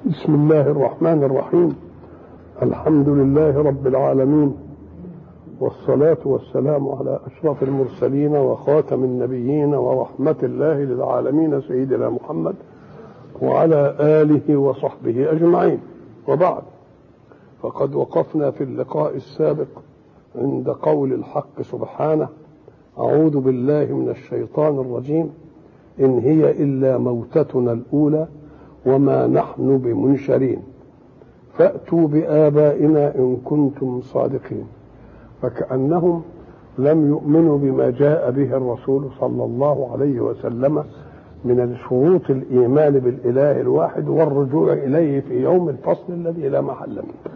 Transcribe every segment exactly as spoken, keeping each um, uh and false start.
بسم الله الرحمن الرحيم. الحمد لله رب العالمين، والصلاة والسلام على أشرف المرسلين وخاتم النبيين ورحمة الله للعالمين سيدنا محمد وعلى آله وصحبه أجمعين. وبعد، فقد وقفنا في اللقاء السابق عند قول الحق سبحانه: أعوذ بالله من الشيطان الرجيم، إن هي إلا موتتنا الأولى وما نحن بمنشرين فأتوا بآبائنا إن كنتم صادقين. فكأنهم لم يؤمنوا بما جاء به الرسول صلى الله عليه وسلم من شروط الإيمان بالإله الواحد والرجوع إليه في يوم الفصل الذي لا محل منه.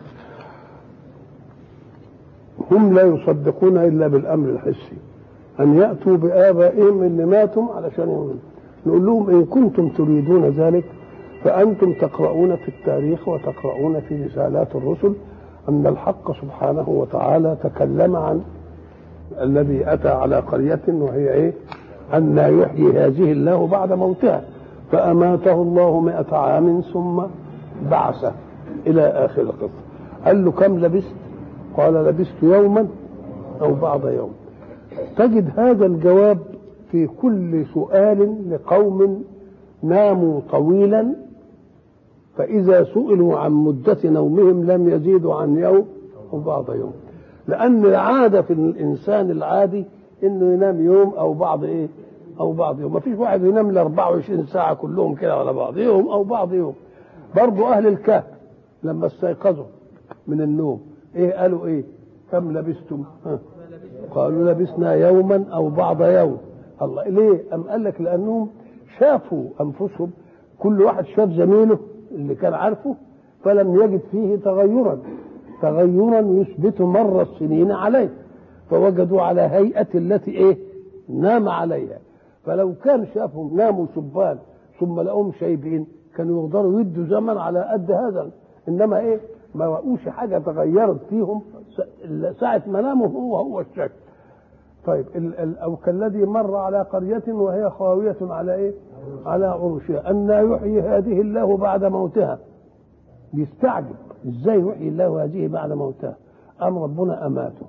هم لا يصدقون إلا بالأمر الحسي، أن يأتوا بآبائهم اللي ماتوا علشان يؤمنوا. نقول لهم: إن كنتم تريدون ذلك فأنتم تقرؤون في التاريخ وتقرؤون في رسالات الرسل أن الحق سبحانه وتعالى تكلم عن الذي أتى على قرية وهي إيه؟ أن يحيي هذه الله بعد موتها، فأماته الله مئة عام ثم بعثه إلى آخر القصة. قال له: كم لبست؟ قال: لبست يوما أو بعض يوم. تجد هذا الجواب في كل سؤال لقوم ناموا طويلا، فإذا سئلوا عن مدة نومهم لم يزيدوا عن يوم أو بعض يوم، لأن العادة في الإنسان العادي إنه ينام يوم أو بعض إيه أو بعض يوم. ما فيش واحد ينام ل أربعة وعشرين ساعة كلهم كده على بعض، يوم أو بعض يوم. برضو أهل الكهف لما استيقظوا من النوم إيه قالوا؟ إيه كم لبستم؟ ها؟ قالوا: لبسنا يوما أو بعض يوم. الله، ليه؟ أم قال لك: لأنهم شافوا أنفسهم، كل واحد شاف زميله اللي كان عارفه فلم يجد فيه تغيرا تغيرا يثبت مر السنين عليه، فوجدوا على هيئة التي ايه نام عليها. فلو كان شافهم ناموا شبان ثم لقوهم شايبين كانوا يقدروا يدوا زمن على قد هذا، انما ايه ما لقوش حاجة تغيرت فيهم ساعة ما ناموا هو هو الشكل. طيب، أو كالذي مر على قرية وهي خاوية على إيه؟ على عروشها أن يحيي هذه الله بعد موتها. بيستعجب إزاي يحيي الله هذه بعد موتها؟ أم ربنا أماته،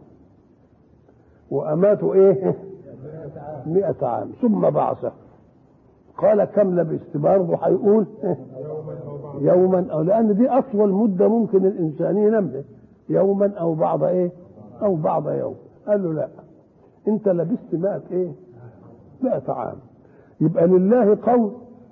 وأماته إيه؟ مئة عام ثم بعثه. قال: كم لبست؟ برضه هيقول يوما أو، لأن دي أطول مدة ممكن الإنسان ينام يوما أو بعض إيه أو بعض يوم. قال له: لا، انت لبست مئة ايه مئة عام. يبقى لله قول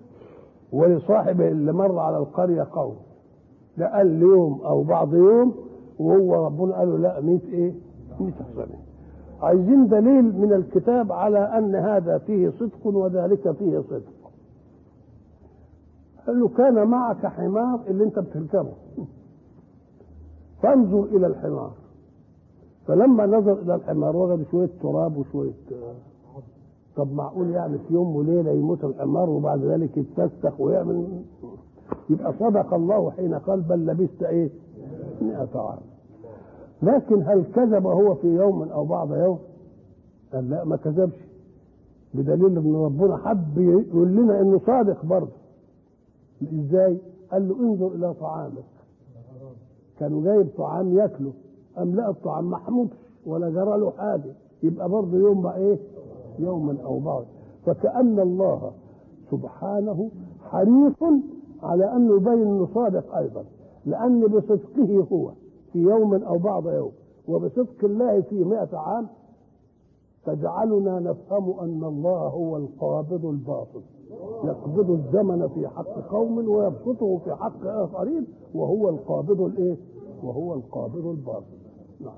ولصاحبه اللي مر على القرية قول. ده قال يوم او بعض يوم، وهو ربنا قال له: لا، مئة ايه مئة سنة. عايزين دليل من الكتاب على ان هذا فيه صدق وذلك فيه صدق. قال له: كان معك حمار اللي انت بتركبه، فانظر الى الحمار. فلما نظر الى الحمار وجد شويه تراب وشويه. طب معقول يعني في يوم وليله يموت الحمار وبعد ذلك يتفسخ ويعمل؟ يبقى صدق الله حين قال: بل لبست ايه مئة عام. لكن هل كذب هو في يوم او بعض يوم؟ قال: لا، ما كذبش، بدليل ان ربنا حب يقول لنا انه صادق برضه. ازاي؟ قال له: انظر الى طعامك. كانوا جايب طعام ياكله، أم لا الطعام محمود ولا جرى له حاجة، يبقى برضه يوم ما إيه يوما أو بعض. فكأن الله سبحانه حريص على أنه يبين أنه صادق أيضا، لأن بصدقه هو في يوم أو بعض يوم وبصدق الله في مئة عام تجعلنا نفهم أن الله هو القابض الباسط، يقبض الزمن في حق قوم ويبسطه في حق آخرين، وهو القابض الإيه وهو القابض الباسط. نعم.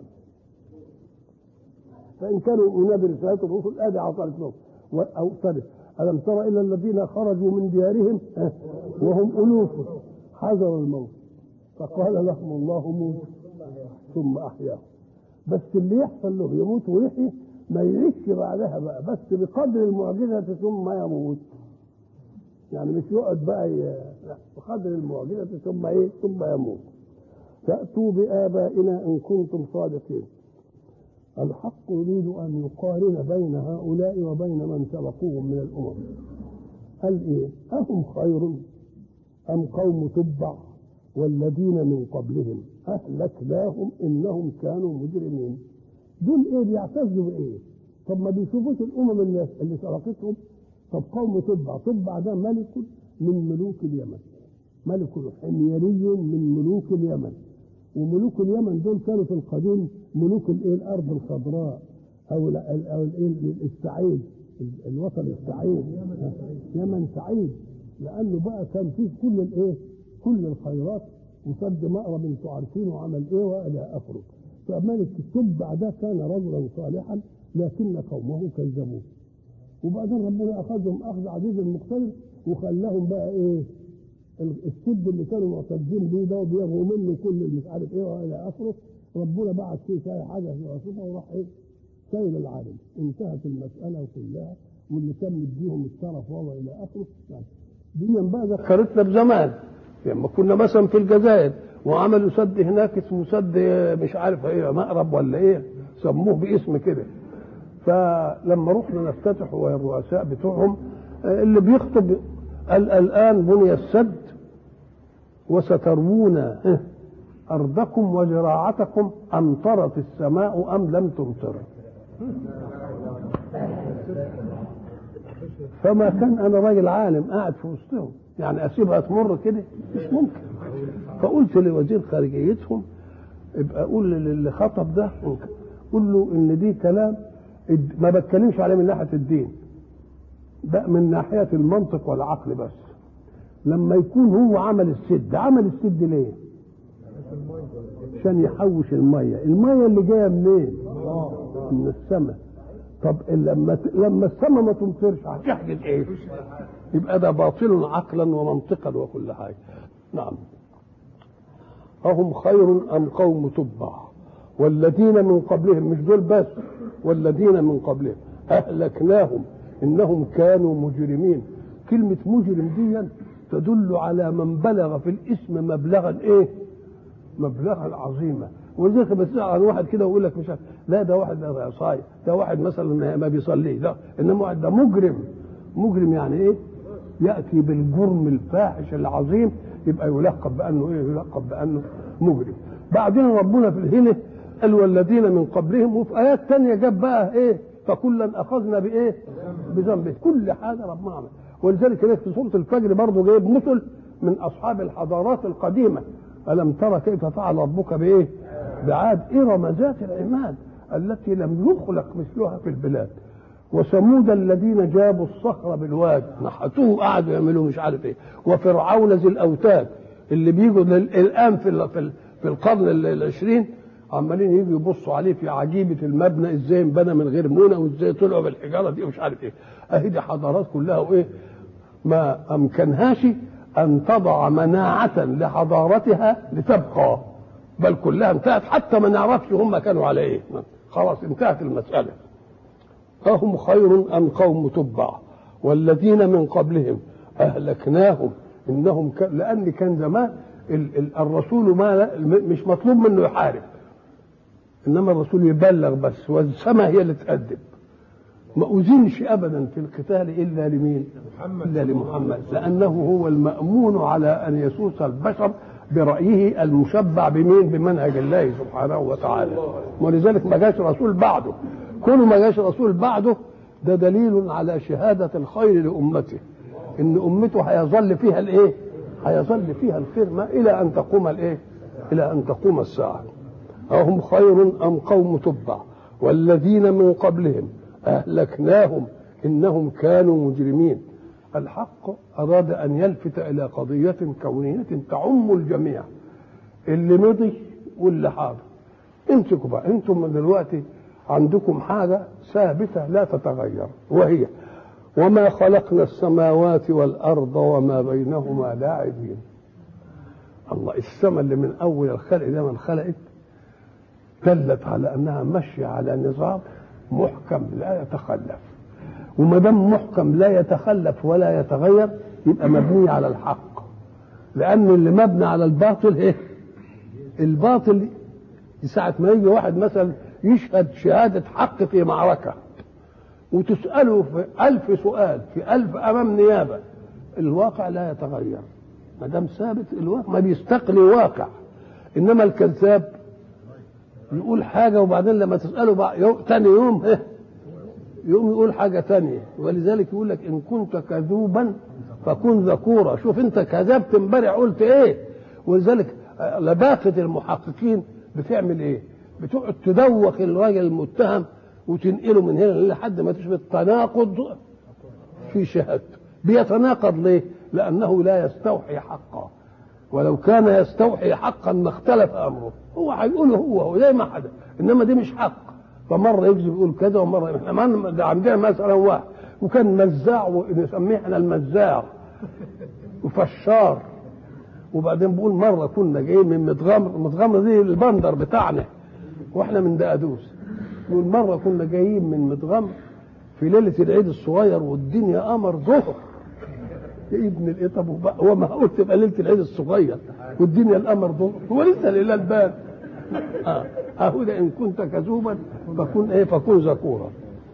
فإن كانوا يؤمنون برسالة الرسل آدي عطلت لهم. أو ثالث: ألم تر إلى الذين خرجوا من ديارهم وهم ألوف حذروا الموت فقال لهم الله موتوا ثم أحياهم. بس اللي يحصل له يموت ويحيي ما يعيش بعدها بقى، بس بقدر المعجزة ثم يموت. يعني مش يقعد بقى ي... لا، بقدر المعجزة ثم إيه ثم يموت. فأتوا بآبائنا إن كنتم صادقين. الحق يريد أن يقارن بين هؤلاء وبين من سبقوهم من الأمم. قال إيه؟ أهم خير أم قوم تبع والذين من قبلهم أهلكناهم إنهم كانوا مجرمين. دول إيه بيعتزوا بإيه؟ طب ما بيشوفوش الأمم اللي, اللي سبقتهم. طب قوم تبع تبع ده ملك من ملوك اليمن، ملك حميري من ملوك اليمن. وملوك اليمن دول كانوا في القديم ملوك الايه الارض الخضراء او ال او الايه السعيد، الوطن السعيد، يمن سعيد، لانه بقى كان فيه كل الايه كل الخيرات، وسد مأرب انتوا عارفين وعمل ايه والى اخره. فملك التبع ده كان رجلا صالحا لكن قومه كذبوه، وبعدين ربنا اخذهم اخذ عزيز مقتدر وخلاهم بقى ايه السد اللي كانوا معتزين بيه ده وبيغوا منه كل اللي مش عارف ايه والى اخره. ربنا بعت فيه شيء حاجه في وصفه وراح ايه سيل العالم، انتهت المساله كلها، واللي كان مديهم الشرف وهو الى اخره. دي بقى ذكرتنا بزمان لما كنا مثلا في الجزائر وعملوا سد هناك اسمه سد مش عارف ايه مأرب ولا ايه سموه باسم كده. فلما رحنا نفتتح والرؤساء بتوعهم اللي بيخطب قال الآن بني السد وسترون أرضكم وزراعتكم أمطرت السماء أم لم تمطر. فما كان أنا راجل عالم قاعد في وسطهم يعني أسيبها تمر كده مش ممكن. فقلت لوزير خارجيتهم ابقى أقول للي خطب ده قل له إن دي كلام ما بتكلمش عليه من ناحية الدين، ده من ناحية المنطق والعقل بس. لما يكون هو عمل السد، عمل السد ليه؟ عشان يحوش المية. المية اللي جاية منين؟ من السماء. طب لما لما السماء ما تمطرش هتحجز ايه؟ يبقى ده باطل عقلا ومنطقا وكل حاجة. نعم. أهم خير أم قوم تبع والذين من قبلهم، مش دول بس، والذين من قبلهم أهلكناهم إنهم كانوا مجرمين. كلمة مجرم دي تدل على من بلغ في الاسم مبلغا ايه؟ مبلغا عظيما. ولذلك بتسمع عن واحد كده ويقول لك مش لا ده واحد ده صايع، ده واحد مثلا ما بيصليش، ده انما واحد ده مجرم. مجرم يعني ايه؟ ياتي بالجرم الفاحش العظيم يبقى يلقب بانه ايه؟ يلقب بانه مجرم. بعدين ربنا في الهنا قال والذين من قبلهم، وفي ايات ثانيه جاب بقى ايه؟ فكلا اخذنا بايه؟ بذنبه. كل حاجه ربنا عمل. ولذلك هناك في سوره الفجر برضه جايب مثل من اصحاب الحضارات القديمه. الم ترى كيف فعل ربك بايه؟ بعاد ارم ذات العماد التي لم يخلق مثلها في البلاد، وثمود الذين جابوا الصخر بالواد نحتوه قعدوا يعملوا مش عارف ايه، وفرعون ذي الاوتاد اللي بيجوا الان في في القرن العشرين عمالين يجوا يبصوا عليه في عجيبه المبنى ازاي انبنى من غير مونه وازاي طلعوا بالحجاره دي ومش عارف ايه. اهي دي حضارات كلها وايه ما امكنهاش ان تضع مناعه لحضارتها لتبقى، بل كلها انتهت حتى ما نعرفش هم كانوا على ايه. خلاص انتهت المساله. أهم خير أم قوم تبع والذين من قبلهم أهلكناهم إنهم ك... لأن كان زمان ال... ال... الرسول ما مش مطلوب منه يحارب، إنما الرسول يبلغ بس، والسماء هي اللي تأدب. ما أذنش أبدا في القتال إلا لمين؟ إلا لمحمد، لأنه هو المأمون على أن يسوس البشر برأيه المشبع بمين؟ بمنهج الله سبحانه وتعالى. ولذلك ما جاش رسول بعده. كل ما جاش رسول بعده ده دليل على شهادة الخير لأمته، إن أمته هيظل فيها الإيه؟ هيظل فيها الخير ما إلى أن تقوم الإيه؟ إلى أن تقوم الساعة. أهم خير أم قوم تبع والذين من قبلهم أهلكناهم إنهم كانوا مجرمين. الحق أراد أن يلفت إلى قضية كونية تعم الجميع، اللي مضي واللي حاضر. امسكوا بقى انتم من دلوقتي عندكم حاجة ثابتة لا تتغير، وهي وما خلقنا السماوات والأرض وما بينهما لاعبين. الله، السماء اللي من أول الخلق ده من خلقت دلت على أنها ماشية على نظام محكم لا يتخلف، وما دام محكم لا يتخلف ولا يتغير يبقى مبني على الحق، لأن اللي مبني على الباطل ايه؟ الباطل ساعة ما يجي واحد مثلا يشهد شهادة حق في معركة وتسأله في ألف سؤال في ألف أمام نيابة، الواقع لا يتغير، ما دام ثابت الواقع ما بيستقلي واقع. انما الكذاب يقول حاجه وبعدين لما تساله بقى يوم تاني يوم يقوم يقول حاجه تانية. ولذلك يقول لك ان كنت كذوبا فكن ذكورا. شوف انت كذبت امبارح قلت ايه. ولذلك لباقه المحققين بتعمل ايه؟ بتقعد تدوخ الراجل المتهم وتنقله من هنا لحد ما تشبه التناقض في شهادته. بيتناقض ليه؟ لانه لا يستوحي حقا، ولو كان يستوحي حقا ما اختلف امره. هو هيقوله هو هو زي ما حدث، انما دي مش حق. فمره يكذب يقول كذا ومره احنا عندنا مثلا واحد وكان مزاع ونسميه احنا المزاع وفشار. وبعدين بقول مره كنا جايين من متغمر، متغمر دي البندر بتاعنا واحنا من دقدوس. بقول مره كنا جايين من متغمر في ليله العيد الصغير والدنيا قمر ظهر. يا ابن الايه طب هو ما قلت تبقى ليله العيد الصغير والدنيا القمر ظهر هو لسه الهلال بان. اه اهو ده ان كنت كذوبا فكن ايه فكن ذكورا.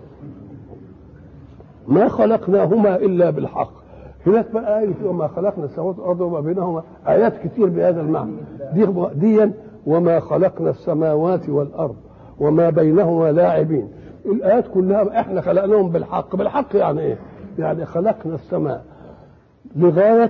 ما خلقناهما الا بالحق. هناك بقى آية وما خلقنا السماوات والارض وما بينهما ايات كتير بهذا المعنى. دي ديا وما خلقنا السماوات والارض وما بينهما لاعبين. الايات كلها احنا خلقناهم بالحق. بالحق يعني ايه؟ يعني خلقنا السماء لغاية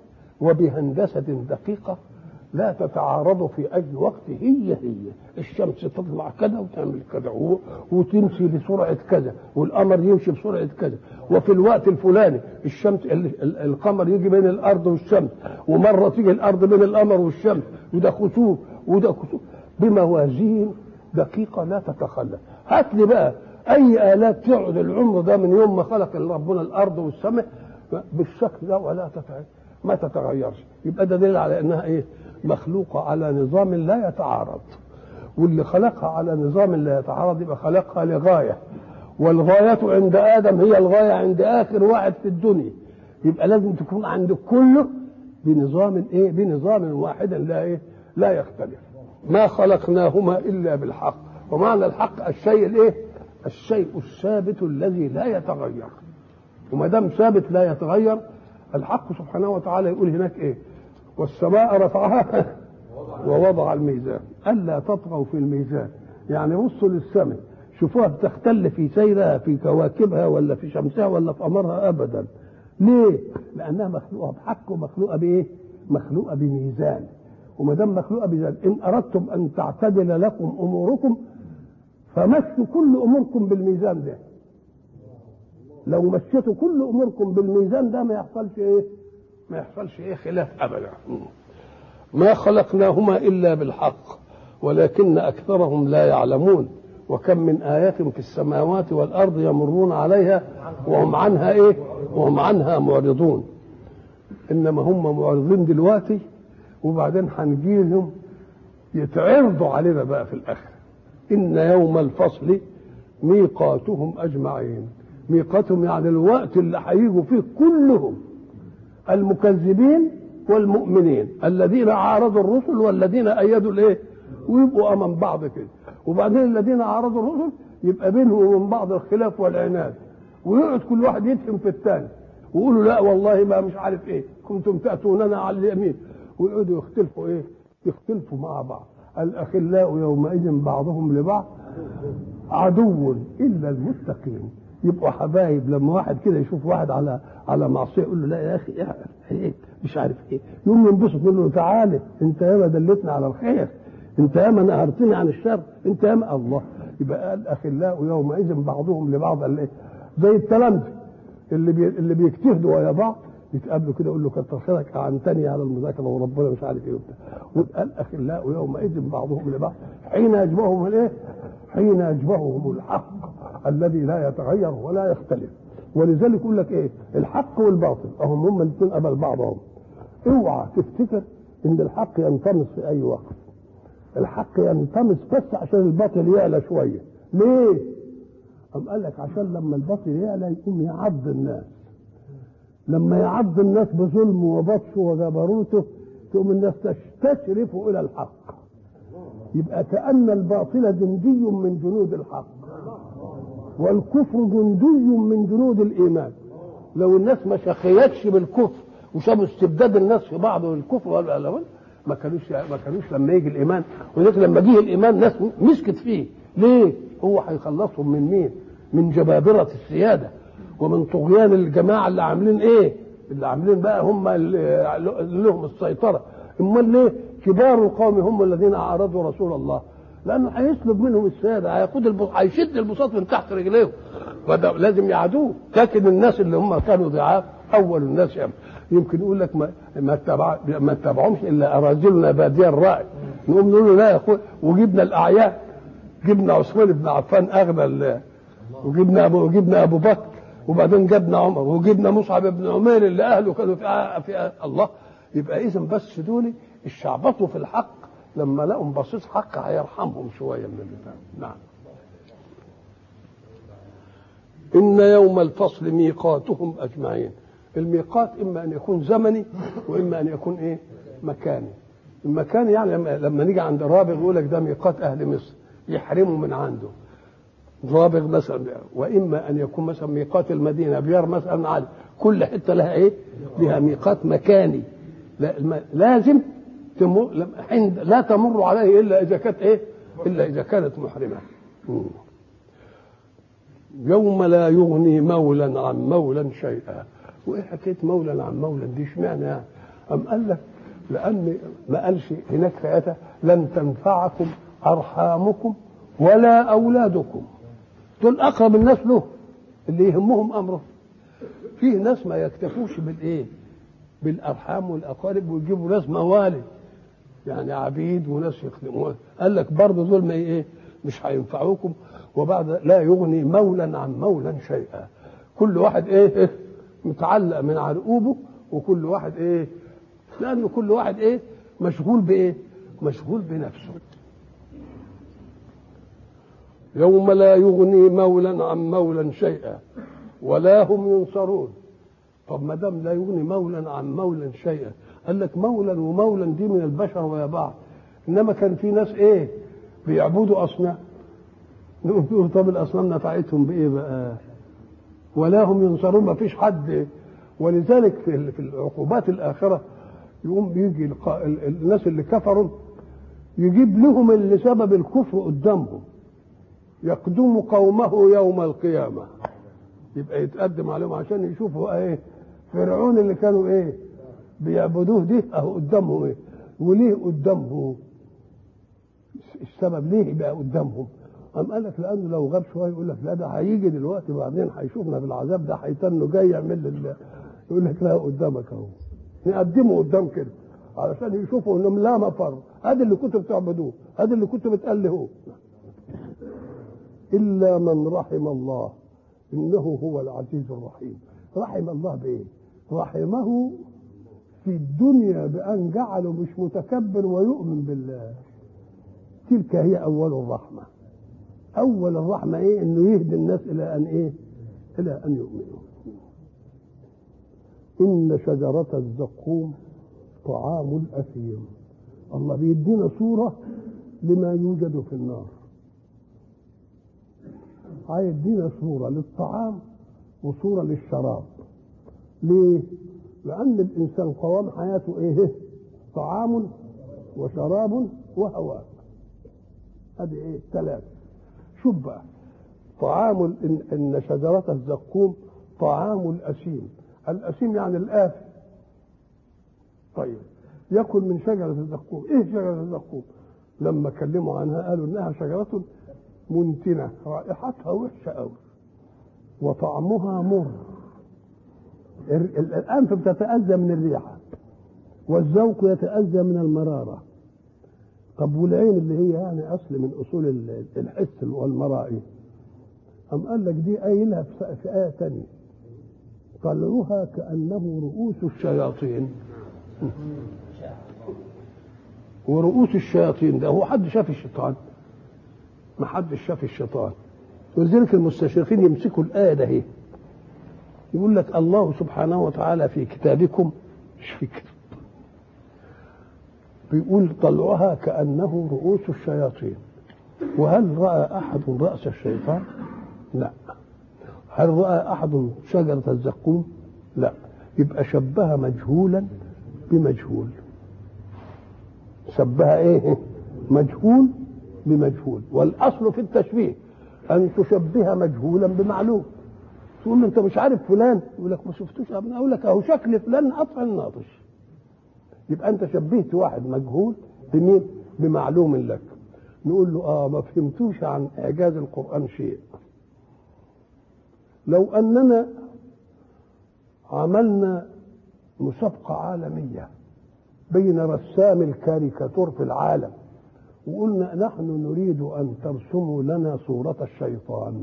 وبهندسة دقيقة لا تتعارض في أي وقت. هي هي الشمس تطلع كذا وتعمل كذا وتمشي بسرعة كذا والقمر يمشي بسرعة كذا وفي الوقت الفلاني الشمس القمر يجي بين الأرض والشمس ومرة تيجي الأرض بين القمر والشمس وده خسوف وده خسوف بموازين دقيقة لا تتخلف. هات لي بقى أي آلات تقعد العمر ده من يوم ما خلق ربنا الأرض والسماء بالشكل ده ولا تتغير ما تتغيرش. يبقى ده دليل على انها ايه؟ مخلوقه على نظام لا يتعارض. واللي خلقها على نظام لا يتعارض يبقى خلقها لغايه، والغايه عند ادم هي الغايه عند اخر واحد في الدنيا. يبقى لازم تكون عند كله بنظام ايه؟ بنظام واحد لا ايه؟ لا يختلف. ما خلقناهما الا بالحق. ومعنى الحق الشيء الايه؟ الشيء الثابت الذي لا يتغير. وما دام ثابت لا يتغير الحق سبحانه وتعالى يقول هناك ايه؟ والسماء رفعها ووضع الميزان الا تطغوا في الميزان. يعني بصوا للسماء شوفوها بتختل في سيرها في كواكبها ولا في شمسها ولا في قمرها ابدا. ليه؟ لانها مخلوقه بحق ومخلوقه بايه؟ مخلوقه بميزان. وما دام مخلوقه بميزان ان اردتم ان تعتدل لكم اموركم فمشوا كل اموركم بالميزان ده. لو مشيتوا كل اموركم بالميزان ده ما يحصلش ايه؟ ما يحصلش ايه؟ خلاف ابدا. ما خلقناهما الا بالحق ولكن اكثرهم لا يعلمون. وكم من آيات في السماوات والارض يمرون عليها وهم عنها ايه؟ وهم عنها معرضون. انما هم معرضين دلوقتي وبعدين هنجيلهم يتعرضوا علينا بقى في الاخر. ان يوم الفصل ميقاتهم اجمعين. ميقاتهم يعني الوقت اللي هيجوا فيه كلهم المكذبين والمؤمنين الذين عارضوا الرسل والذين ايدوا الايه ويبقوا امام بعض كده. وبعدين الذين عارضوا الرسل يبقى بينهم وبين بعض الخلاف والعناد ويقعد كل واحد يتهم في الثاني ويقولوا لا والله ما مش عارف ايه كنتم تاتوننا على اليمين ويقعدوا يختلفوا ايه؟ يختلفوا مع بعض. الاخلاء يومئذ بعضهم لبعض عدو الا المتقين. يبقوا حبايب. لما واحد كده يشوف واحد على على معصيه يقول له لا يا اخي ايه مش عارف ايه يقوم ينبسط يقول له تعالى انت ياما دلتنا على الخير انت ياما نهرتني عن الشر انت ياما الله. يبقى الاخلاء يومئذ بعضهم لبعض الايه؟ زي التلامذه اللي بي اللي بيجتهدوا ويا بعض يتقابلوا كده يقول له كتر خيرك عنتني على المذاكره وربنا مش عارف ايه وبتاع. ويبقى الاخلاء يومئذ بعضهم لبعض حين يجمعهم الايه؟ حين يجمعهم الحق الذي لا يتغير ولا يختلف. ولذلك يقول لك ايه؟ الحق والباطل اهم هم الاثنين قبل بعضهم. اوعى تفتكر ان الحق ينطمس في اي وقت. الحق ينطمس بس عشان الباطل يعلى شويه. ليه؟ قام قال لك عشان لما الباطل يعلى يقوم يعض الناس. لما يعض الناس بظلمه وبطشه وجبروته تقوم الناس تستشرف الى الحق. يبقى كأن الباطل جندي من جنود الحق والكفر جندي من جنود الإيمان. لو الناس ما شخيتش بالكفر وشافوا استبداد الناس في بعض والكفر والألوان، ما كانوش ما كانوش لما يجي الايمان. ولذلك لما جه الايمان ناس مسكت فيه. ليه؟ هو هيخلصهم من مين؟ من جبابره السياده ومن طغيان الجماعه اللي عاملين ايه؟ اللي عاملين بقى هم اللي لهم السيطره. امال ليه؟ كبار القوم هم الذين اعرضوا رسول الله، لانه هيسلب منهم السياده، هياخد البساط، هيشد البساط من تحت رجليهم، وده لازم يعادوه. لكن الناس اللي هم كانوا ضعاف اول الناس يعني يمكن يقول لك ما ما اتبع ما اتبعهمش الا اراذلنا بادية الراي. نقوم نقول له لا يا اخويا، وجبنا الاعيان، جبنا عثمان بن عفان اغنى، وجبنا ابو وجبنا ابو بكر، وبعدين جبنا عمر، وجبنا مصعب بن عمير اللي اهله كانوا في, في الله. يبقى اذا بس دول الشعبطوا في الحق، لما لقوا بصيص حق هيرحمهم شويه من البتاع. نعم. ان يوم الفصل ميقاتهم اجمعين. الميقات اما ان يكون زمني واما ان يكون ايه؟ مكاني. المكاني يعني لما, لما نيجي عند رابغ يقول لك ده ميقات اهل مصر، يحرموا من عنده رابغ مثلا. واما ان يكون مثلا ميقات المدينه بيار مثلا عادي. كل حته لها ايه؟ لها ميقات مكاني. لا لازم تمر، لا تمر عليه الا اذا كانت ايه؟ الا اذا كانت محرمه. يوم لا يغني مولا عن مولا شيئا. وايه حكايه مولا عن مولا دي؟ اشمعنى يعني؟ ام قال لك لان ما قالش هناك في ايه لن تنفعكم ارحامكم ولا اولادكم. دول اقرب الناس له اللي يهمهم امره. فيه ناس ما يكتفوش بالايه؟ بالارحام والاقارب، ويجيبوا ناس موالد يعني عبيد وناس يخدموها. قال لك برضه دول ما ايه؟ مش هينفعوكم. وبعد لا يغني مولا عن مولا شيئا. كل واحد ايه, إيه؟ متعلق من عرقوبه، وكل واحد ايه؟ لانه كل واحد ايه؟ مشغول بايه؟ مشغول بنفسه. يوم لا يغني مولا عن مولا شيئا ولا هم ينصرون. طب ما دام لا يغني مولا عن مولا شيئا، قال لك مولا ومولا دي من البشر ويا بعض. انما كان في ناس ايه؟ بيعبدوا اصنام. نقول طب الاصنام نفعتهم بايه بقى؟ ولا هم ينصرون، ما فيش حد. ولذلك في العقوبات الاخره يقوم بيجي الناس اللي كفروا يجيب لهم اللي سبب الكفر قدامهم، يقدم قومه يوم القيامه، يبقى يتقدم عليهم عشان يشوفوا ايه؟ فرعون اللي كانوا ايه؟ بيعبدوه دي اهو قدامهم ايه؟ وليه قدامهم؟ السبب ليه بقى قدامهم؟ قام قال لك لانه لو غاب شويه يقول لك لا ده هيجي دلوقتي بعدين هيشوفنا بالعذاب ده، هيتنه جاي يعمل لله. يقول لك لا قدامك اهو، نقدمه قدام كده علشان يشوفوا انهم لا مفر. هذا اللي كنتوا بتعبدوه، هذا اللي كنتوا بتألهوه. الا من رحم الله انه هو العزيز الرحيم. رحم الله بايه؟ رحمه في الدنيا بان جعله مش متكبر ويؤمن بالله. تلك هي اول الرحمه. اول الرحمه ايه؟ انه يهدي الناس الى ان ايه؟ الى ان يؤمنوا. ان شجره الزقوم طعام الاثيم. الله بيدينا صوره لما يوجد في النار، هيدينا صوره للطعام وصوره للشراب. ليه؟ لان الانسان قوام حياته ايه؟ طعام وشراب وهواء. هذه ايه؟ ثلاثه. شوف بقى، طعام إن, ان شجره الزقوم طعام الاثيم. الاثيم يعني الآثم. طيب يأكل من شجره الزقوم. ايه شجره الزقوم؟ لما كلموا عنها قالوا انها شجره منتنه، رائحتها وحشه قوي وطعمها مر. الانف بتتاذى من الريحه والذوق يتاذى من المراره. طب والعين اللي هي يعني اصل من اصول الحس والمرائي، أم قال لك دي قايلها في آية تانية طلعوها كأنه رؤوس الشياطين. ورؤوس الشياطين ده هو حد شاف الشيطان؟ ما حد شاف الشيطان. ولذلك المستشرقين يمسكوا الآية ده هي يقول لك الله سبحانه وتعالى في كتابكم، مش في كتاب، بيقول طلعوها كأنه رؤوس الشياطين. وهل رأى أحد رأس الشيطان؟ لا. هل رأى أحد شجرة الزقوم؟ لا. يبقى شبه مجهولا بمجهول. شبه ايه؟ مجهول بمجهول. والاصل في التشبيه ان تشبه مجهولا بمعلوم. تقول له انت مش عارف فلان، يقول لك ما شفتوش. اقول لك اهو شكل فلان اطفال ناطش. يبقى انت شبهت واحد مجهول بمين؟ بمعلوم لك. نقول له اه ما فهمتوش عن اعجاز القرآن شيء. لو اننا عملنا مسابقة عالمية بين رسام الكاريكاتور في العالم وقلنا نحن نريد ان ترسموا لنا صورة الشيطان،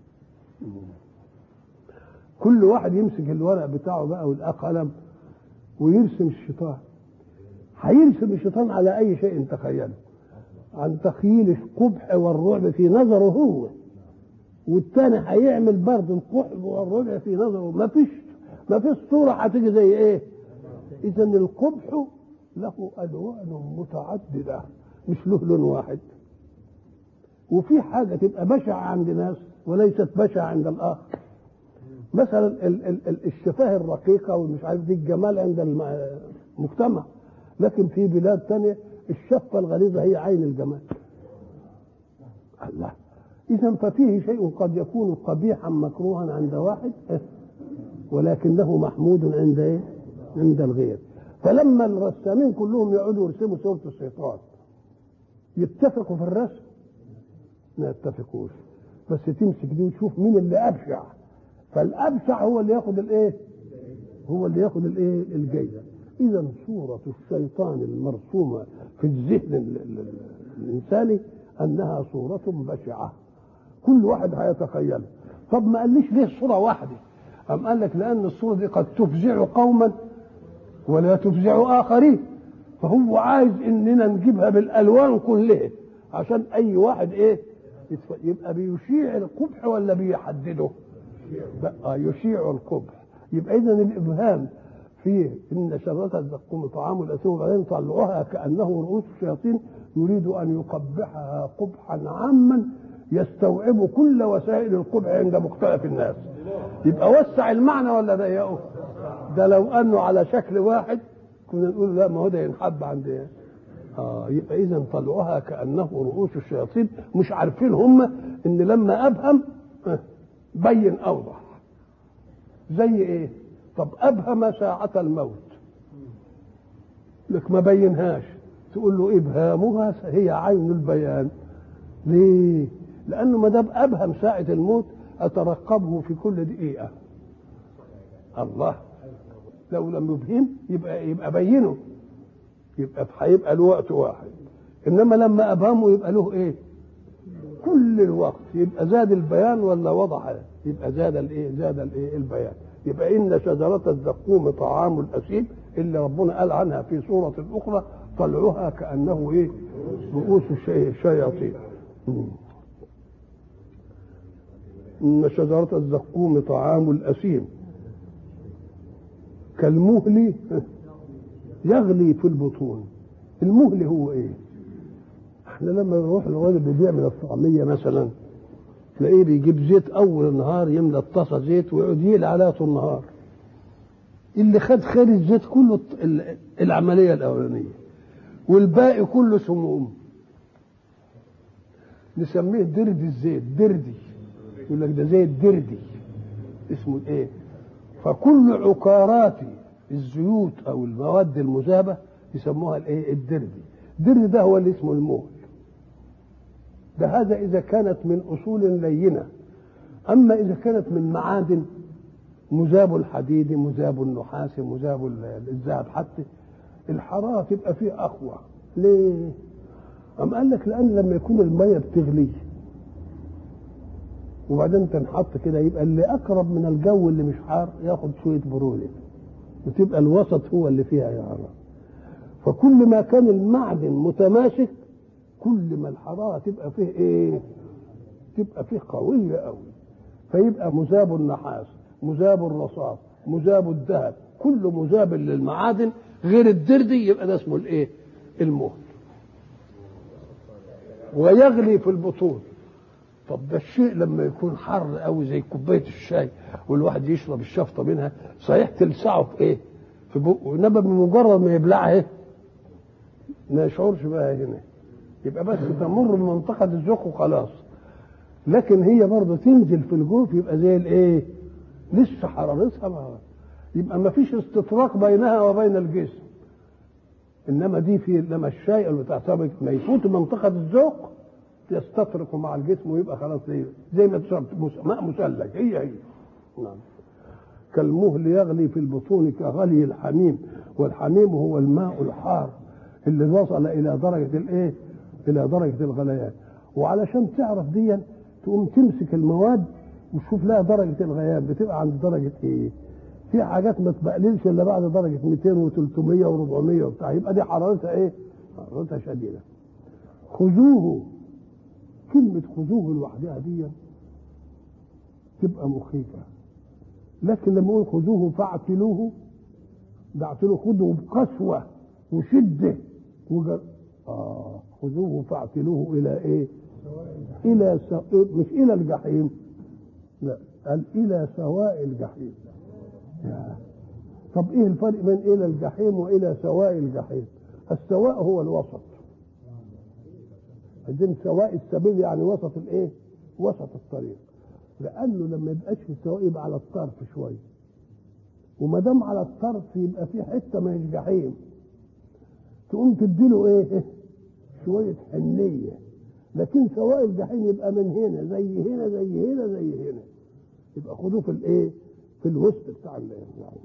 كل واحد يمسك الورق بتاعه بقى والقلم ويرسم الشيطان. هيرسم الشيطان على اي شيء تخيله، عن تخيل القبح والرعب في نظره هو، والتاني هيعمل برضه القبح والرعب في نظره. ما فيش ما فيش صوره هتيجي زي ايه؟ اذا القبح له الوان متعدده مش له لون واحد. وفي حاجه تبقى بشعه عند ناس وليست بشعه عند الاخر. مثلا ال- ال- ال- الشفاه الرقيقه والمش عارف دي الجمال عند المجتمع، لكن في بلاد تانية الشفه الغليظه هي عين الجمال. الله. اذا ففيه شيء قد يكون قبيحا مكروها عند واحد ولكنه محمود عند ايه؟ عند الغير. فلما الرسامين كلهم يقعدوا يرسموا صورة الشيطان يتفقوا في الرسم؟ ما يتفقوش، بس تمسك دي وتشوف مين اللي ابشع، فالابشع هو اللي ياخد الايه؟ هو اللي ياخد الايه؟ الجايزه. اذا صورة الشيطان المرسومة في الذهن الانساني انها صورة بشعة كل واحد هيتخيلها. طب ما قاليش ليه صورة واحدة؟ أم قال لك لأن الصورة دي قد تفزع قوما ولا تفزع آخرين، فهو عايز إننا نجيبها بالألوان كلها عشان أي واحد إيه يبقى بيشيع القبح ولا بيحدده؟ بقى يشيع القبح. يبقى إذا الإبهام فيه إن شجرة الزقوم طعام الأثيم وبعدين طلعوها كأنه رؤوس الشياطين يريد أن يقبحها قبحا عاما يستوعب كل وسائل القبح عند مختلف الناس. يبقى وسع المعنى ولا ضيقه؟ ده لو انه على شكل واحد كنا نقول لا ما هو ده ينحب عند ايه؟ اه يبقى اذا طلعوها كانه رؤوس الشياطين. مش عارفين هم ان لما ابهم بين اوضح. زي ايه؟ طب ابهم ساعة الموت لك ما بينهاش، تقول له ابهامها هي عين البيان. ليه؟ لانه ما دام ابهم ساعة الموت اترقبه في كل دقيقة. الله. لو لم يبهم يبقى يبقى بينه، يبقى هيبقى له وقت واحد. انما لما ابهمه يبقى له ايه؟ كل الوقت. يبقى زاد البيان ولا وضح؟ يبقى زاد الايه؟ زاد الايه؟ البيان. يبقى ان شجرة الزقوم طعام الاثيم اللي ربنا قال عنها في سورة اخرى طلعها كأنه ايه؟ رؤوس الشياطين. إن شجرة الزقوم طعام الأثيم كالمهل يغلي في البطون. المهل هو إيه؟ إحنا لما نروح للراجل اللي بيعمل الطعمية مثلا تلاقيه بيجيب زيت أول النهار يملى الطاسة زيت ويقعد يقلي عليها طول النهار. اللي خد خير الزيت كله العملية الأولانية والباقي كله سموم. نسميه دردي الزيت، دردي. يقول لك ده زيت دردي اسمه ايه؟ فكل عقارات الزيوت او المواد المذابه يسموها الايه؟ الدردي. الدردي ده هو اللي اسمه المهل. ده هذا اذا كانت من اصول لينه. اما اذا كانت من معادن مذاب الحديد مذاب النحاس مذاب الذهب حتى الحراره تبقى فيه اقوى. ليه؟ أم قال لك لان لما يكون الميه بتغلي وبعدين تنحط كده يبقى اللي اقرب من الجو اللي مش حار ياخد شويه بروده وتبقى الوسط هو اللي فيها يا حراره. فكل ما كان المعدن متماسك كل ما الحراره تبقى فيه ايه؟ تبقى فيه قويه قوي. فيبقى مذاب النحاس مذاب الرصاص مذاب الذهب كل مذاب للمعادن غير الدردي يبقى ده اسمه الايه؟ المهل. ويغلي في البطون. طب ده الشيء لما يكون حر قوي زي كوبايه الشاي والواحد يشرب الشفطه منها صحيح تلسعه في ايه؟ في بقه، انما بمجرد ما يبلعها ايه؟ ما يشعرش بقى هنا، يبقى بس تمر بمنطقه الذوق وخلاص. لكن هي برضه تنزل في الجوف يبقى زي الايه؟ لسه حرارتها ما يبقى ما فيش استطراق بينها وبين الجسم. انما دي في لما الشاي اللي تعتبر ما يفوت منطقه الذوق يستطرق مع الجسم ويبقى خلاص زي زي ما تشرب ماء مثلج، هي هي. نعم. كالمهل يغلي في البطون كغلي الحميم، والحميم هو الماء الحار اللي وصل الى درجه الايه؟ الى درجه الغليان. وعلشان تعرف دي تقوم تمسك المواد وتشوف لها درجه الغليان بتبقى عند درجه ايه؟ في حاجات ما تبقللش الا بعد درجه مئتين وثلاثمائة وأربعمائة وبتاع، يبقى دي حرارتها ايه؟ حرارتها شديده. خذوه، كلمه خذوه لوحدها دي تبقى مخيفه، لكن لما يقول خذوه فاعتلوه، ده اعتلوه خذوه بقسوه وشده وجر... اه خذوه فاعتلوه الى ايه؟ الى سو... مش الى الجحيم، لا قال الى سواء الجحيم. طب ايه الفرق بين الى الجحيم والى سواء الجحيم؟ السواء هو الوسط، عندنا سواء السبيل يعني وسط الايه؟ وسط الطريق، لانه لما يبقاش في السواء يبقى على الطرف شويه، وما دام على الطرف يبقى في حته ما هيش جحيم، تقوم تديله ايه؟ شويه حنيه. لكن سواء الجحيم يبقى من هنا زي هنا زي هنا زي هنا، يبقى خدوه في الايه؟ في الوسط بتاع يعني.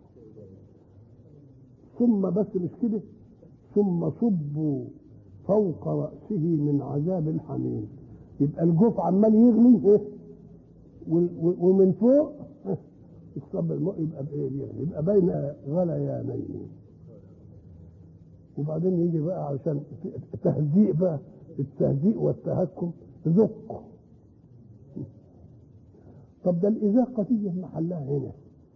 ثم بس مش كده، ثم صبوا فوق رأسه من عذاب الحميم، يبقى الجوف عمال يغلي ايه؟ ومن فوق الصب الماء يبقى بايه؟ يغلي، يبقى بين غليانين. وبعدين يجي بقى علشان تهزيء بقى، التهزيء والتهكم، ذق. طب ده الإذاقة دي محلها هنا،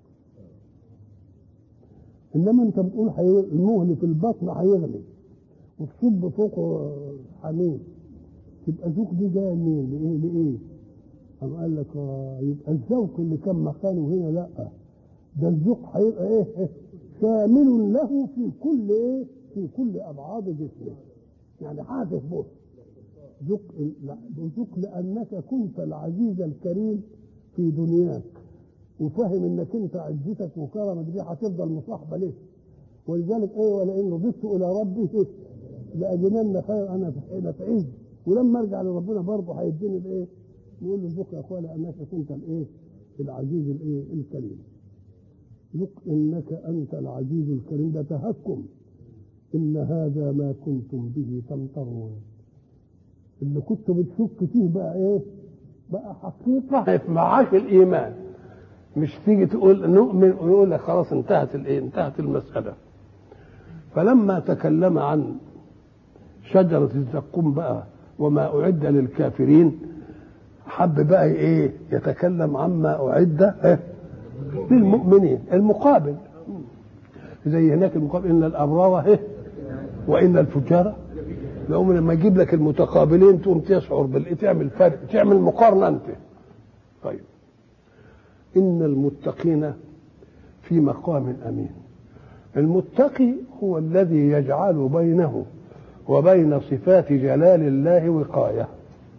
انما انت بتقول المهل في البطن هيغلي وتصب فوقه حميم، تبقى ذوق دي جايه منين؟ لايه؟ لايه؟ قام قال لك آه يبقى الذوق اللي كان مكانه هنا لا، ده الذوق هيبقى ايه؟ شامل له في كل ايه؟ في كل ابعاد جسمه، يعني حاسس به ذوق. ذوق لانك كنت العزيز الكريم في دنياك، وفهم انك انت عزتك وكرمك دي هتفضل مصاحبه ليه، ولذلك ايه؟ ولئن رضيت الى ربي لاجدن خير انا في عز، ولما ارجع لربنا برضه هيديني الايه؟ نقول له ذوق يا اخويا لانك كنت الايه؟ العزيز الايه؟ الكريم. ذوق انك انت العزيز الكريم، ده تهكم. ان هذا ما كنتم به تمترون، اللي كنتوا بتشك فيه بقى ايه؟ بقى حقيقه في معاش الايمان. مش تيجي تقول نؤمن ويقول لك خلاص انتهت الايه؟ انتهت المساله. فلما تكلم عن شجره الزقوم بقى وما اعد للكافرين، حب بقى ايه؟ يتكلم عما اعد ايه؟ للمؤمنين، المقابل زي هناك المقابل ان الابرار ايه؟ وان الفجار. لو لما يجيب لك المتقابلين تقوم تشعر بالايه؟ تعمل فرق، تعمل مقارنه انت. طيب، إن المتقين في مقام أمين. المتقي هو الذي يجعل بينه وبين صفات جلال الله وقاية،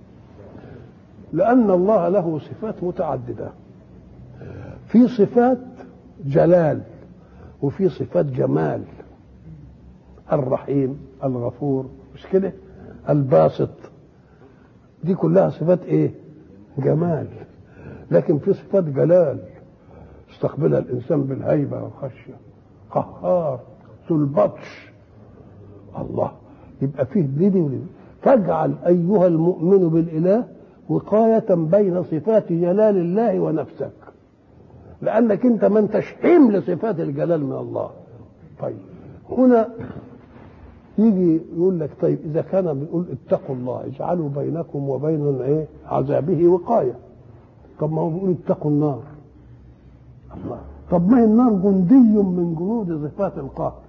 لأن الله له صفات متعددة، في صفات جلال وفي صفات جمال، الرحيم، الغفور، مش كده؟ الباسط، دي كلها صفات ايه؟ جمال. لكن في صفات جلال استقبلها الانسان بالهيبه والخشيه، قهار، ذو البطش، الله. يبقى فيه دي ودي. فاجعل ايها المؤمن بالاله وقايه بين صفات جلال الله ونفسك، لانك انت ما انتش حمل لصفات الجلال من الله. طيب هنا يجي يقول لك طيب اذا كان بيقول اتقوا الله اجعلوا بينكم وبين ايه؟ عذابه وقايه. طب ما هو بيقول اتقوا النار، الله. طب ما هي النار جندي من جنود صفات القهر،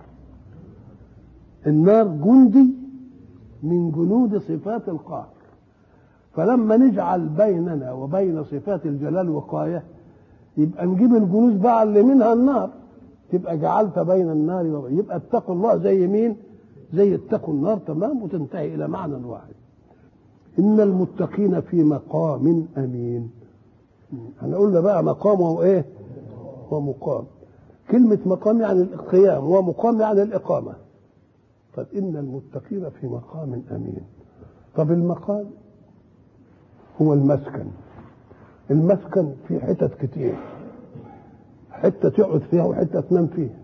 النار جندي من جنود صفات القهر. فلما نجعل بيننا وبين صفات الجلال وقاية يبقى نجيب الجلوس بقى اللي منها النار، تبقى جعلت بين النار وبين، يبقى اتقوا الله زي مين؟ زي اتقوا النار، تمام، وتنتهي إلى معنى واحد. إن المتقين في مقام أمين. احنا قلنا بقى مقام وايه؟ ومقام. كلمة مقام يعني القيام، ومقام يعني الإقامة. طب إن المتقين في مقام أمين. طب المقام هو المسكن. المسكن في حتت كتير، حتة تقعد فيها وحتة تنام فيها.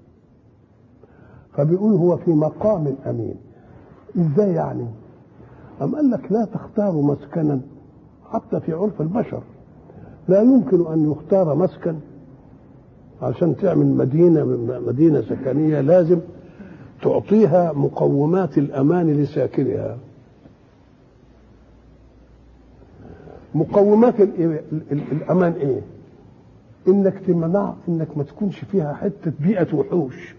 فبيقول هو في مقام أمين. إزاي يعني؟ أم قال لك لا تختاروا مسكنا، حتى في عرف البشر لا يمكن أن يختار مسكن عشان تعمل مدينة مدينة سكنية، لازم تعطيها مقومات الأمان لساكنها. مقومات الأمان إيه؟ إنك تمنع إنك ما تكونش فيها حتة بيئة وحوش.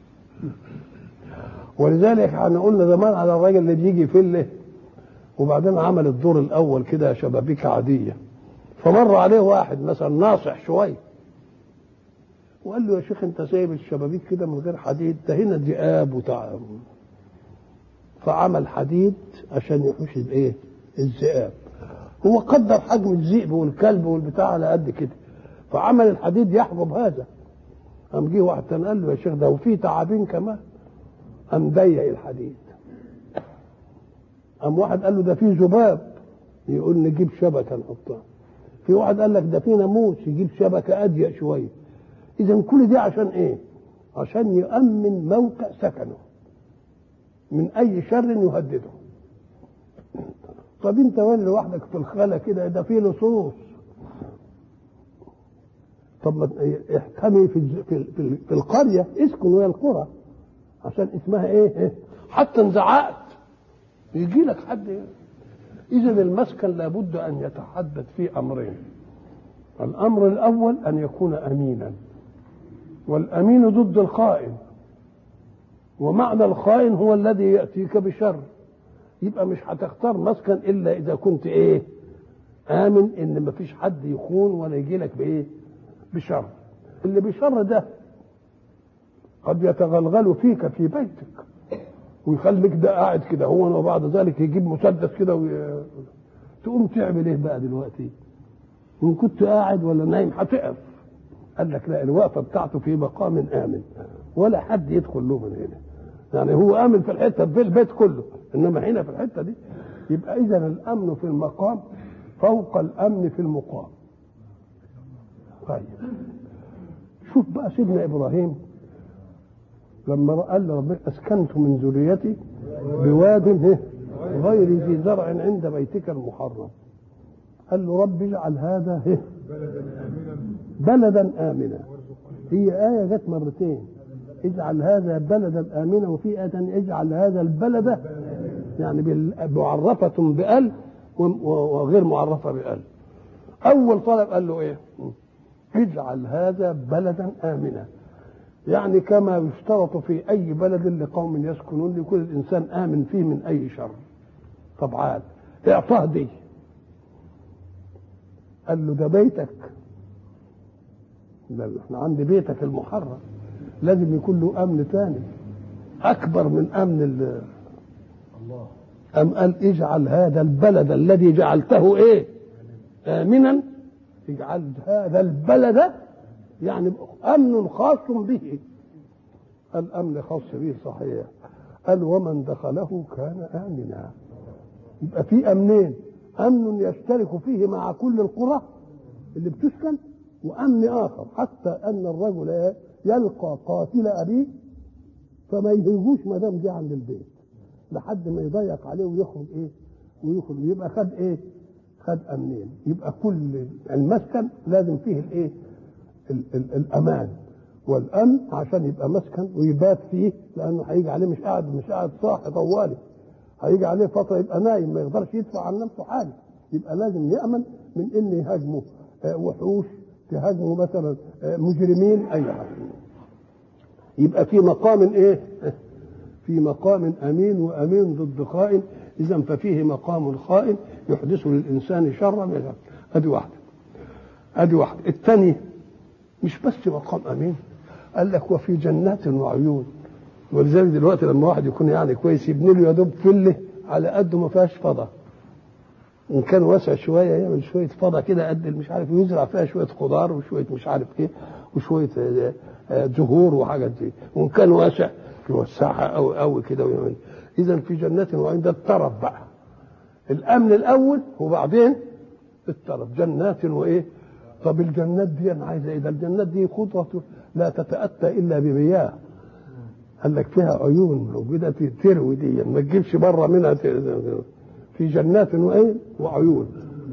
ولذلك احنا قلنا زمان على الراجل اللي بيجي فله وبعدين عمل الدور الأول كده شبابيك عادية، فمر عليه واحد مثلا ناصح شوية وقال له يا شيخ انت سايب الشبابيك كده من غير حديد، ده هنا ذئاب وتعب. فعمل حديد عشان يحوش الايه؟ الذئاب. هو قدر حجم الذئب والكلب والبتاع على قد كده، فعمل الحديد يحجب هذا. قام جه واحد تاني قال له يا شيخ ده وفي تعابين كمان، قام ضيق الحديد. قام واحد قال له ده في ذباب، يقول نجيب شبكه نحطها. في واحد قال لك ده في ناموس، يجيب شبكه اضيق شويه. اذا كل دي عشان ايه؟ عشان يؤمن موقع سكنه من اي شر يهدده. طب انت وين لوحدك في الخلا كده، ده في لصوص، طب ما احتمي في في في القريه، اسكن ويا القرى عشان اسمها ايه؟ حتى انزعقت يجي لك حد. اذا المسكن لابد ان يتحدد في امرين. الامر الاول ان يكون امينا، والامين ضد الخائن، ومعنى الخائن هو الذي ياتيك بشر. يبقى مش هتختار مسكن الا اذا كنت ايه؟ امن ان مفيش حد يخون ولا يجي لك بايه؟ بشر. اللي بشر ده قد يتغلغل فيك في بيتك ويخليك ده قاعد كده هو، وبعد ذلك يجيب مسدس كده وي... تقوم تعمل ايه بقى دلوقتي؟ وان كنت قاعد ولا نايم هتقف. قال لك لا، الوقفه بتاعته في مقام امن ولا حد يدخل له من هنا. يعني هو امن في الحته في البيت كله، انما هنا في الحته دي. يبقى اذا الامن في المقام فوق الامن في المقام. طيب شوف بقى سيدنا ابراهيم لما قال لربنا اسكنت من ذريتي بواد غير ذي زرع عند بيتك المحرم، قال له رب اجعل هذا بلدا آمنا. هي آية جت مرتين، اجعل هذا بلدا آمنا، وفي آية اجعل هذا البلد يعني معرفة بأل وغير معرفة بأل. أول طلب قال له إيه؟ اجعل هذا بلدا آمنا، يعني كما يشترط في أي بلد لقوم يسكنون لكل الإنسان آمن فيه من أي شر. طبعا اعطاه دي، قال له ده بيتك، ده احنا عند بيتك المحرم لازم يكون له امن تاني اكبر من امن الله. ام قال اجعل هذا البلد الذي جعلته ايه؟ امنا، اجعل هذا البلد يعني امن خاص به. الامن خاص به صحيح. قال ومن دخله كان امنا. يبقى في امنين، امن يشترك فيه مع كل القرى اللي بتسكن، وامن اخر حتى ان الرجل يلقى قاتل ابيه فما يهيجوش ما دام جه عند البيت لحد ما يضيق عليه ويخرج ايه؟ ويخرج. يبقى خد ايه؟ خد امنين. يبقى كل المسكن لازم فيه الايه؟ ال ال الامان والامن عشان يبقى مسكن ويبات فيه، لانه هيجي عليه مش قاعد مش قاعد صاحي طوالي، هيجي عليه فتره يبقى نايم ما يقدرش يدفع عن نفسه حاجه. يبقى لازم يامن من ان يهاجمه وحوش، تهاجمه مثلا مجرمين، اي حاجه. يبقى في مقام ايه؟ في مقام امين، وامين ضد خائن. إذا ففيه مقام خائن يحدث للإنسان شرا. أدي واحدة أدي واحدة الثانية مش بس مقام أمين، قال لك وفي جنات وعيون. ولذلك دلوقتي لما واحد يكون يعني كويس يبني له يا دوب فله على قده ما فيهاش فضة، إن كان واسع شوية يعمل شوية فضة كده قد مش عارف، يزرع فيها شوية خضار وشوية مش عارف إيه وشوية زهور وحاجات دي، وإن كان واسع يوسعها أوي أوي كده ويعمل. إذا في جنات وعيون ده الطرف بقى، الأمن الأول وبعدين الطرف جنات وإيه. طب الجنات دي أنا عايز إيه؟ ده الجنات دي خضرة لا تتأتى إلا بمياه، قال لك فيها عيون موجودة تروي دي ما تجيبش بره منها. في جنات وإيه وعيون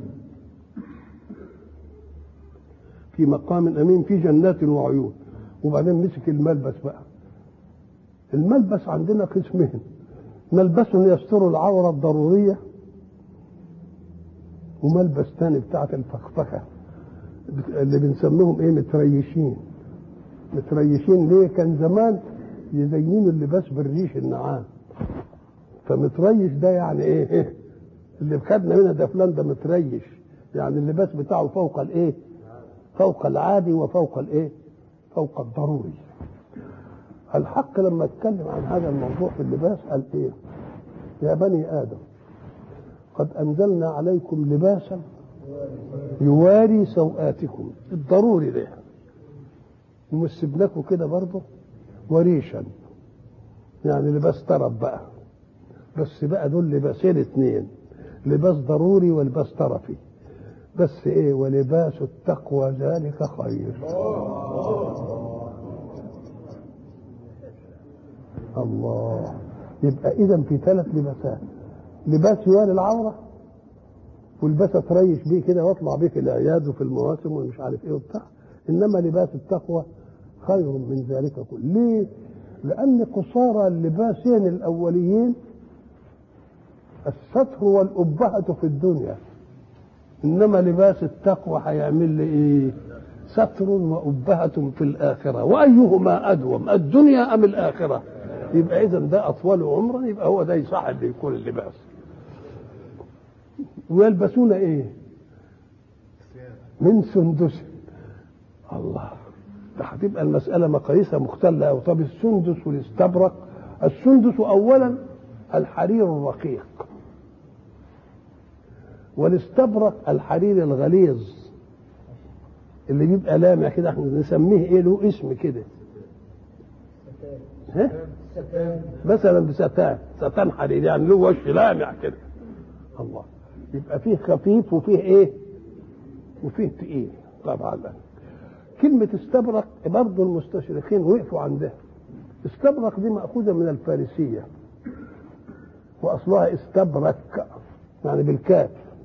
في مقام أمين في جنات وعيون. وبعدين مسك الملبس بقى. الملبس عندنا قسمين، ملبس يستر العورة الضرورية وملبس ثاني بتاعة الفخفخة اللي بنسميهم ايه متريشين. متريشين ليه؟ كان زمان يزينوا اللباس بالريش النعام، فمتريش ده يعني ايه؟ اللي خدنا هنا ده فلان ده متريش، يعني اللباس بتاعه فوق الايه؟ فوق العادي وفوق الايه؟ فوق الضروري. الحق لما اتكلم عن هذا الموضوع في اللباس قال ايه؟ يا بني ادم قد انزلنا عليكم لباسا يواري سوآتكم، الضروري ده ومسب لكم كده برضه وريشا، يعني لباس طرف بقى، بس بقى دول لباسين اتنين، لباس ضروري ولباس طرفي. بس ايه؟ ولباس التقوى ذلك خير. الله. يبقى اذا في ثلاث لباسات، لباس يواري العوره ولباس اتريش بيه كده واطلع بيه في الاعياد وفي المواسم ومش عارف ايه وبتاع، انما لباس التقوى خير من ذلك كله. ليه؟ لان قصارى اللباسين الاوليين الستر والأبهة في الدنيا، انما لباس التقوى هيعمل لي ايه؟ ستر وأبهة في الآخرة. وأيهما أدوم الدنيا أم الآخرة؟ يبقى إذن ده أطول عمرا، يبقى هو ده يصح اللي يكون اللباس. ويلبسون إيه؟ من سندس. الله، ده هتبقى المسألة مقاييسها مختلة أوي. طب السندس والاستبرق، السندس أولا الحرير الرقيق، والاستبرق الحرير الغليظ اللي بيبقى لامع كده، احنا نسميه ايه؟ له اسم كده، ها؟ مثلا بستان، ستان حرير، يعني له وش لامع كده. الله. يبقى فيه خفيف وفيه ايه؟ وفيه تقيل. طبعا كلمة استبرق برضه المستشرقين وقفوا عندها. استبرق دي مأخوذة من الفارسية واصلها استبرك يعني بالكاف،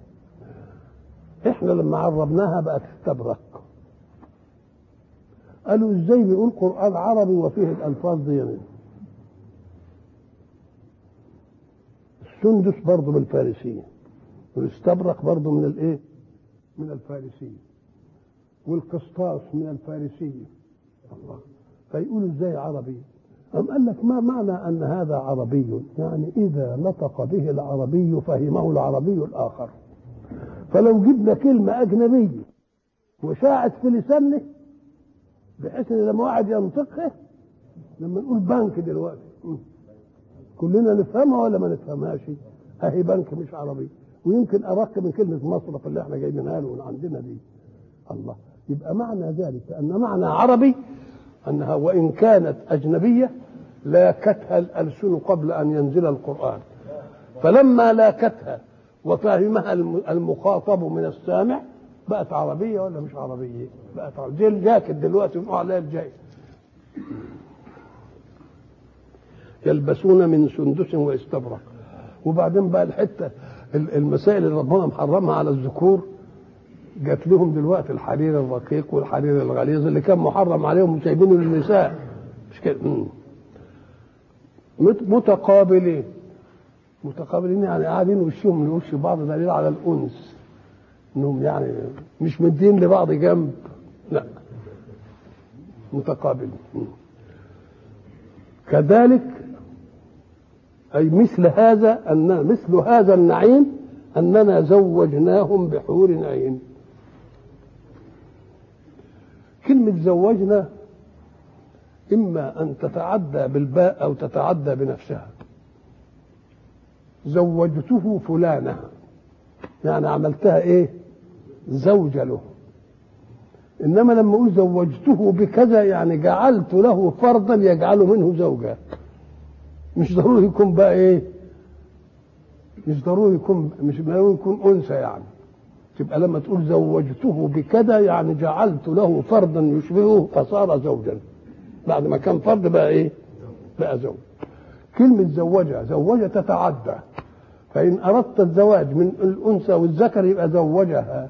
احنا لما عربناها بقت استبرق. قالوا ازاي بيقول قرآن عربي وفيه الالفاظ دي؟ يعني السندس برضه بالفارسية، والاستبرق برضه من الايه؟ من الفارسية، والقسطاس من الفارسية. الله. فيقولوا ازاي عربي؟ أم قال لك ما معنى ان هذا عربي؟ يعني اذا نطق به العربي فهمه العربي الاخر. فلو جبنا كلمة اجنبية وشاعت في لسانه بحيث ان لما واحد ينطقها، لما نقول بنك دلوقتي كلنا نفهمها ولا ما نفهمهاش؟ اهي بنك مش عربي، ويمكن ارق من كلمة مصرف اللي احنا جايبينها له عندنا دي. الله. يبقى معنى ذلك ان معنى عربي انها وان كانت اجنبية لاكتها الالسن قبل ان ينزل القرآن، فلما لاكتها وفهمها المخاطب من السامع بقت عربية ولا مش عربية؟ بقت عربية. زي الجاكيت دلوقتي بنقول عليها الجاكيت. يلبسون من سندس واستبرق. وبعدين بقى الحتة المسائل اللي ربنا محرمها على الذكور جات لهم دلوقتي، الحرير الرقيق والحرير الغليظ اللي كان محرم عليهم وسايبينه للنساء، مش كده؟ متقابلين. متقابلين يعني قاعدين وشهم لوش بعض، دليل على الأنس، انهم يعني مش مدين لبعض جنب، لا، متقابلين. كذلك أي مثل هذا أن مثل هذا النعيم أننا زوجناهم بحور عين. كلمة زوجنا إما أن تتعدى بالباء أو تتعدى بنفسها. زوجته فلانة يعني عملتها إيه؟ زوجة له. إنما لما أقول زوجته بكذا يعني جعلت له فرضا يجعل منه زوجة. مش ضروري يكون بقى إيه؟ مش ضروري يكون مش ضروري يكون أنثى يعني. تبقى لما تقول زوجته بكذا يعني جعلت له فرضا يشبهه فصار زوجا. بعد ما كان فرد بقى إيه؟ بقى زوج. كلمة زوجة زوجة تتعدى، فإن أردت الزواج من الأنثى والذكر يبقى زوجها،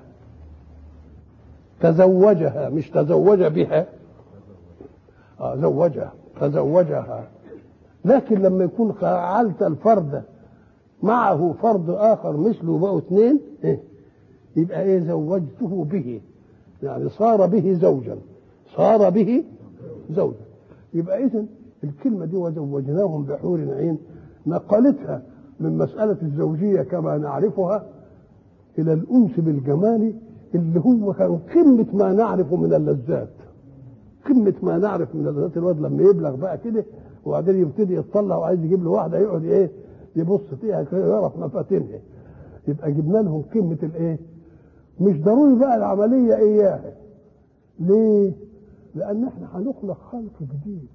تزوجها مش تزوج بها. آه زوجها تزوجها. لكن لما يكون فعلت الفرد معه فرد آخر مثله بقوا اثنين إيه؟ يبقى إيه؟ زوجته به، يعني صار به زوجا، صار به زوجا. يبقى إذن الكلمة دي وزوجناهم بحور عين نقلتها من مسألة الزوجية كما نعرفها إلى الأنس بالجمال اللي هو كان قمة ما نعرف من اللذات. قمة ما نعرف من اللذات الواد لما يبلغ بقى كده وبعدين يبتدي يتطلع وعايز يجيب له واحدة يقعد إيه؟ يبص فيها كده يعرف مفاتنها. يبقى جبنا لهم قمة الإيه؟ مش ضروري بقى العملية إياها. ليه؟ لأن إحنا هنخلق خلق جديد،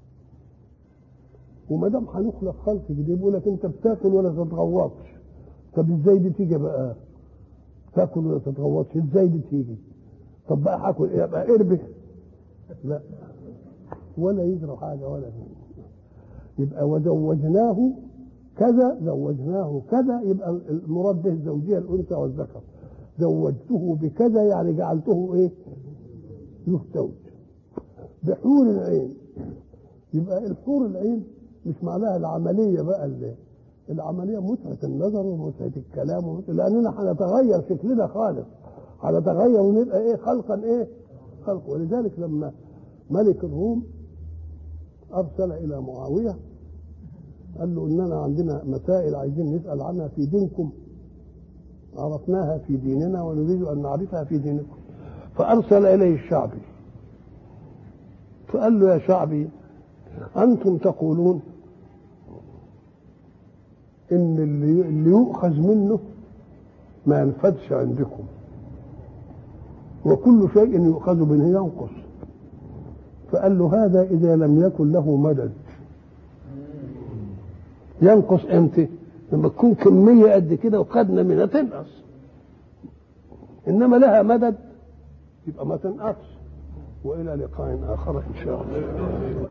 وما دام هنخلق خلق جديد يقول لك أنت بتاكل ولا تتغوطش. طب إزاي دي تيجي بقى؟ تاكل ولا تتغوطش إزاي دي تيجي؟ طب بقى هاكل إيه؟ بقى إربح؟ لا، ولا يجرى حاجة ولا هي. يبقى وزوجناه كذا زوجناه كذا، يبقى المراد به الزوجية الأنثى والذكر. زوجته بكذا يعني جعلته إيه؟ له زوج بحور العين. يبقى الحور العين مش معناها العملية بقى اللي العملية متعة النظر ومتعة الكلام ومتعة، لأننا هنتغير شكلنا خالص، هنتغير ونبقى إيه؟ خلقا إيه؟ خلق. ولذلك لما ملك الروم أرسل إلى معاوية قال له إننا عندنا مسائل عايزين نسأل عنها في دينكم، عرفناها في ديننا ونريد أن نعرفها في دينكم. فأرسل إليه الشعبي فقال له يا شعبي أنتم تقولون إن اللي يؤخذ منه ما ينفدش عندكم، وكل شيء يؤخذ منه ينقص. فقال له هذا إذا لم يكن له مدد. ينقص امتى؟ لما تكون كمية قد كده وخدنا منها تنقص، إنما لها مدد يبقى ما تنقص. وإلى لقاء آخر إن شاء الله.